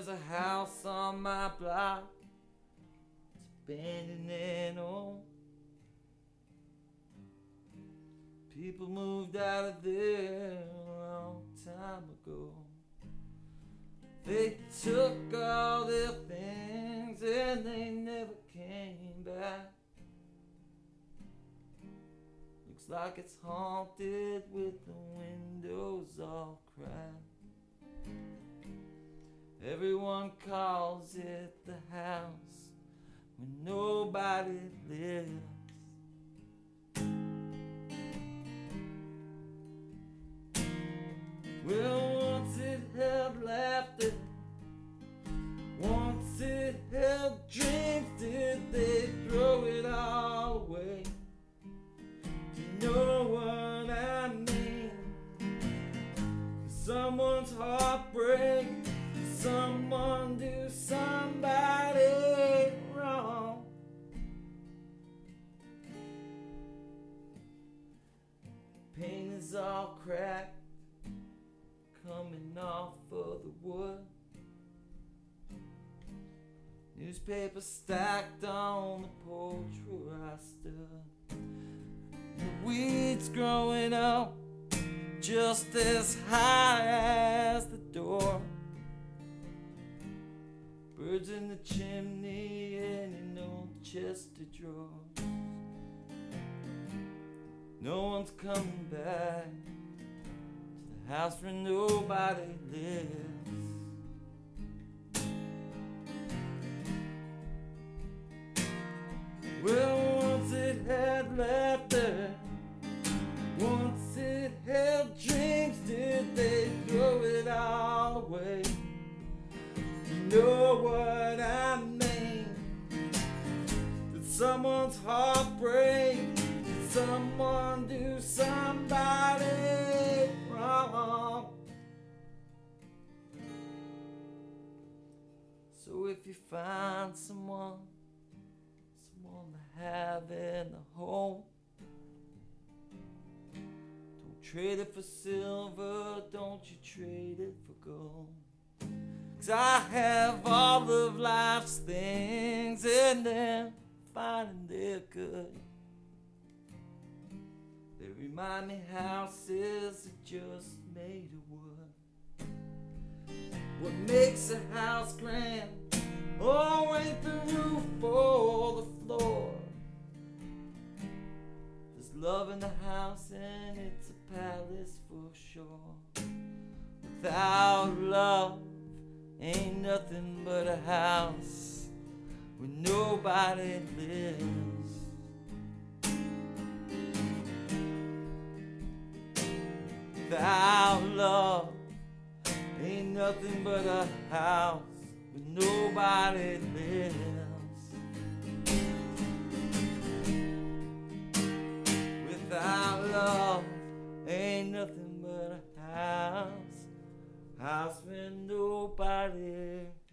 There's a house on my block, it's abandoned and old. People moved out of there a long time ago. They took all their things and they never came back. Looks like it's haunted with the windows all cracked. Everyone calls it the house where nobody lives. Well, once it held laughter, once it held dreams. Did they throw it all away? Do you know what I mean? Someone's heartbreak, someone do somebody wrong. Paint is all cracked, coming off of the wood. Newspaper stacked on the porch where I stood. The weeds growing up just as high as the door. Birds in the chimney and in old chest of drawers. No one's coming back to the house where nobody lives. Well, once it had laughter, once it held dreams. Did they throw it all away? You know what I mean? Did someone's heart break? Did someone do somebody wrong? So if you find someone to have in the home, don't trade it for silver, don't you trade it for gold. 'Cause I have all of life's things and they're fine and they're good. They remind me houses are just made of wood. What makes a house grand? Oh, ain't the roof or the floor. There's love in the house and it's a palace for sure. Without love, ain't nothing but a house where nobody lives. Without love, ain't nothing but a house where nobody lives. Without love, ain't nothing but a house where nobody